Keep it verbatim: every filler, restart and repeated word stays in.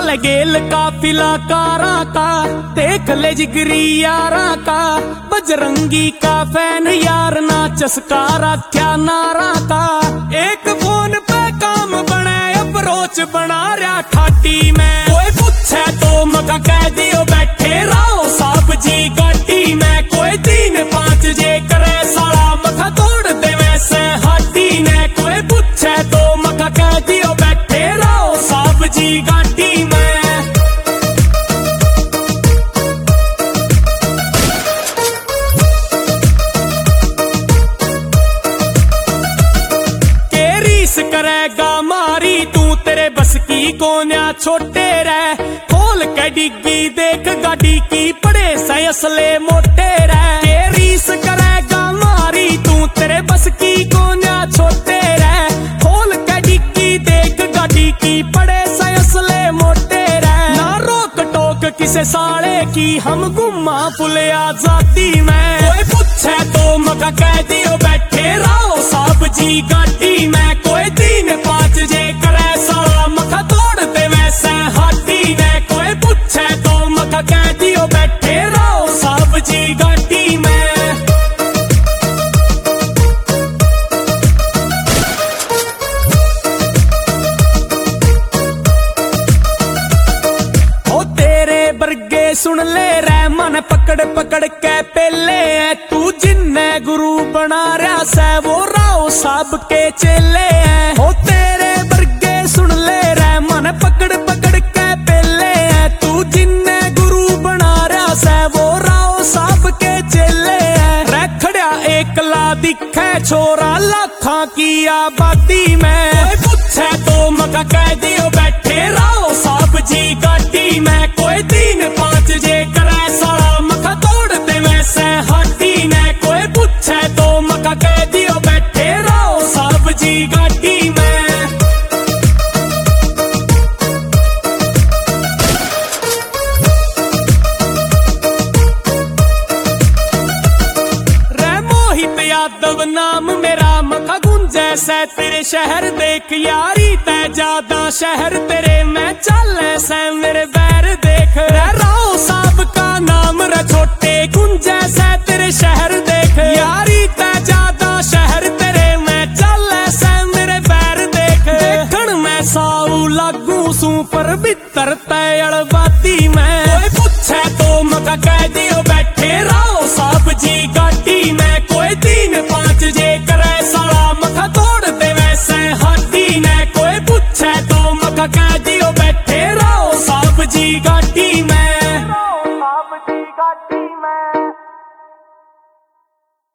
ले गेल काफिला कारा का, देख ले जिगरी यारा का, बजरंगी का फैन यार ना चस्का रख्या नारा का। एक फोन पे काम बने अप्रोच बना रहा ठाटी में, कोई पूछे तो मका कह दियो बैठे रहो साहब जी गाटी में। कोई तीन पांच जे करे साला मका तोड़ दे वैसे हाथी ने, कोई पूछे तो मका कह दियो बैठे रहो साहब जी गाटी में। करेगा मारी तू तेरे बस की कोन्या छोटे रह, खोल के डिग्गी देख गाड़ी की पड़े से असले मोटे रह। के रीस करेगा मारी तू तेरे बस की कोन्या छोटे रह, खोल के डिग्गी देख गाड़ी की पड़े से असले मोटे रह। ना रोक टोक किसे साले की हम गुम्मा फुले आजादी में, कोई पूछे तो मका कह दियो बैठे रहो साहब जी गाड़ी में। कोई तीन पांच जे करे साला मका तोड़ दे वैसे हाथी ने, कोई पूछे तो मका कह दियो बैठे रहो साहब जी गाड़ी में। ओ तेरे बरगे सुन ले रे मन पकड़ पकड़ के पेले, तू जिन्ने गुरु बना रहा से वो राव साहब के चेले हैं। हो तेरे बरगे सुन ले रे मन पकड़ पकड़ के पेले, तू जिन्ने गुरु बना रहा से वो राव साहब के चेले हैं। रखड़ा एकला दिखे छोरा लाखा की आबादी में, कोई पूछे तो मका कह दियो बैठे रहो साहब जी गाड़ी में। कोई तीन पांच जे करे साला मका तोड़ दे वैसे हाथी ने, कोई पूछे तो मका कह दियो बैठे रहो साहब जी गाड़ी में। रे मोहित यादव नाम मेरा मका गुंजे से तेरे शहर देख यारी तै ज्यादा शहर तेरे में चले से मेरे बैर देख। रे राव साहब का नाम रे छोटे गुंजे से तेरे शहर देख, यारी तै ज्यादा शहर तेरे में चले से मेरे बैर देख। देखण में साऊ लागू सू पर भीतर तै अड़बाती में, कोई पूछे तो मका कह दियो बैठे रहो साहब जी गाड़ी में। कोई तीन पांच जे करे साला मका तोड़ दे वैसे हाथी ने, कोई पूछे तो मका कह दियो बैठे रहो साहब जी गाड़ी में। साहब जी गाड़ी में।